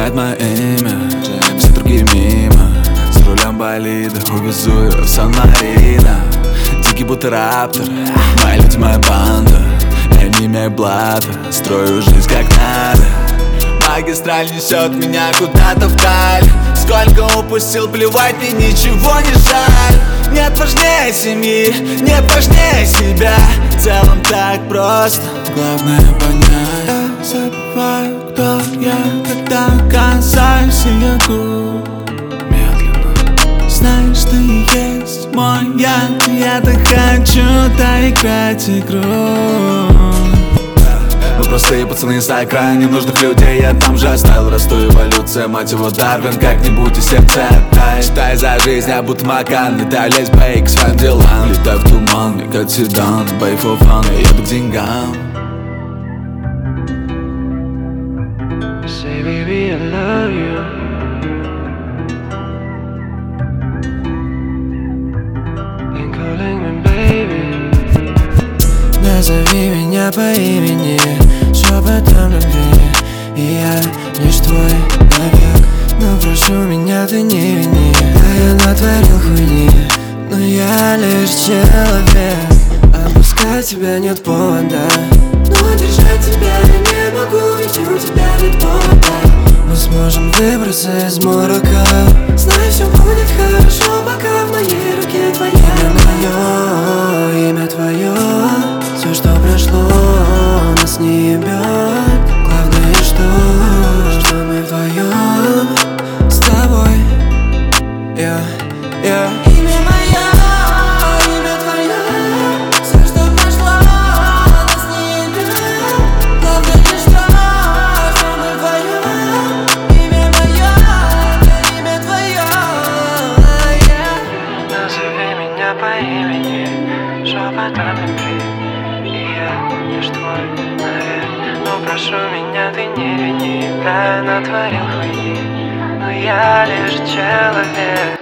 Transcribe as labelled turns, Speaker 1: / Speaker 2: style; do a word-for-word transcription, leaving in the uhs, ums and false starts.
Speaker 1: знает мое имя, все другие мимо. За рулем болида увезу ее в Сан-Марино. Дикий будто раптор, мои люди, моя банда. Я не имею блата, строю жизнь как надо. Магистраль несет меня куда-то вдаль. Сколько упустил, плевать, мне ничего не жаль. Нет важнее семьи, нет важнее себя. В целом так просто, главное понять. Я забываю, кто я, когда касаюсь ее губ. Медленно. Знаешь, ты есть мой яд, я так хочу доиграть игру. Мы простые пацаны с окраин ненужных людей. Я там же оставил, расту эволюция. Мать его, Дарвин, как-нибудь и сердце отдай. Считай за жизнь, я будто Макан. Летаю, лезь, бей, к своим делам. Летаю в туман, мне как седан. Бей for fun, я еду к деньгам.
Speaker 2: Say, baby, I love you. Been calling me, baby. Назови меня по имени, шепотом любви. И я лишь твой навек. Но прошу меня, ты не вини. Да, я натворил хуйни, но я лишь человек. Отпускать тебя нет повода, но держать тебя я не могу, ведь у тебя нет повода. Мы сможем выбраться из морока. Знай, все будет хорошо, пока в моей руке твоя. Имя мое, имя твое. Все, что прошло, нас не ебет. Главное, что, что мы вдвоем с тобой. Yeah, yeah. Имя мое, имя твое. Все, что прошло, нас не ебет. Главное, что, что мы вдвоем. Имя мое, имя твое. Yeah. Назови меня по имени, шепотом любви. Лишь твой навек. Но прошу меня, ты не вини. Да, я натворил хуйни, но я лишь человек.